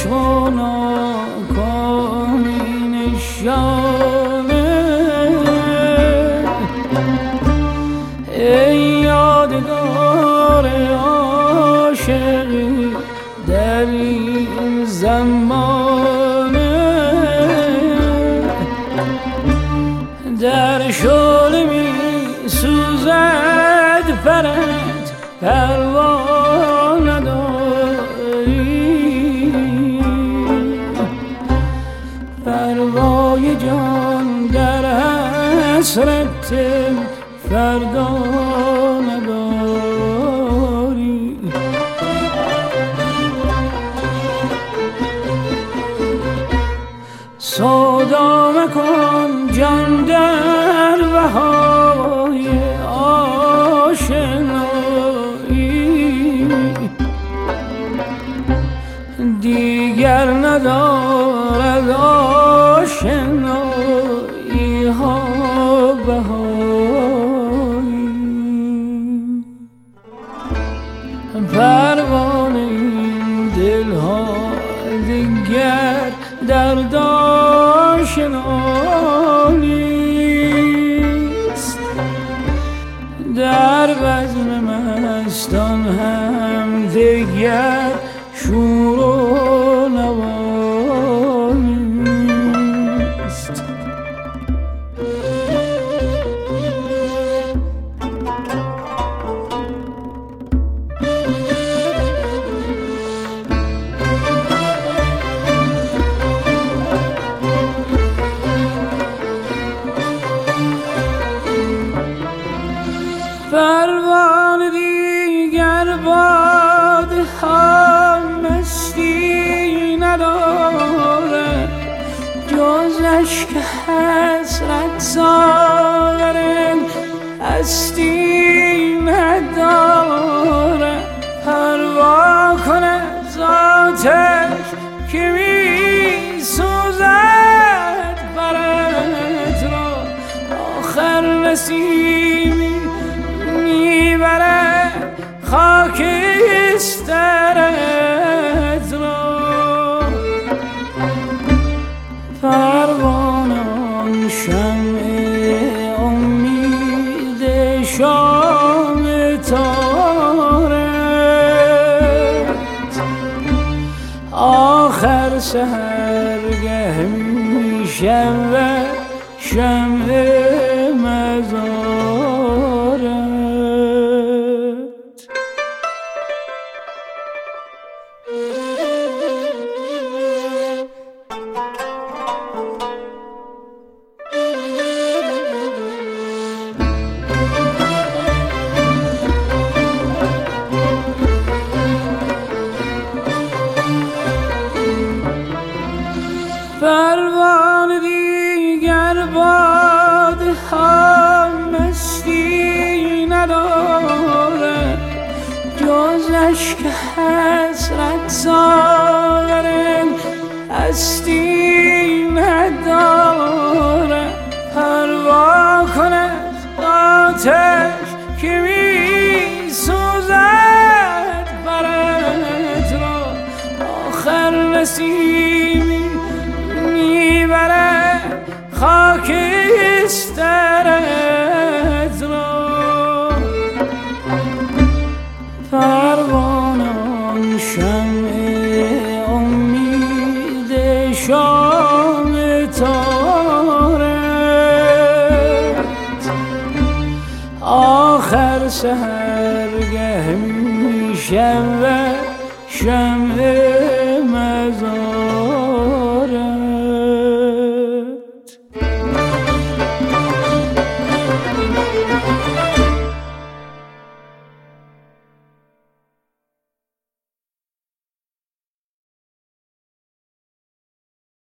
عشق و ناکامی نشانه ای یادگار عاشقی در این زمانه در شعله می سوزد پرت پروا نداری پروای جان در حسرت فردا نداری سودا مکن جان در بهای آشنایی دیگر ندارد آشنایی ها بهایی پروانه این دل ها دیگر درد آشنا نیست در بزم مستان هم دیگر شور و نوا نیست پروانه دیگر باد هم مستی نداره جز اشک حسرت ساغر هستی نداره پروا کن از آتش که می سوزد برت را آخر نسیمی میبره خاکسترت را پروانه آن شمع امید شام تارت آخر سحرگه میشود شمع مزارت پروانه دیگر باد هم مستی نداره جز اشک حسرت ساغر هستی نداره پروا کن از آتش که می سوزد برت را آخر نسیمی میبره خاکسترت را پروانه آن شمع امید شام تارت آخر سحرگه میشود شمع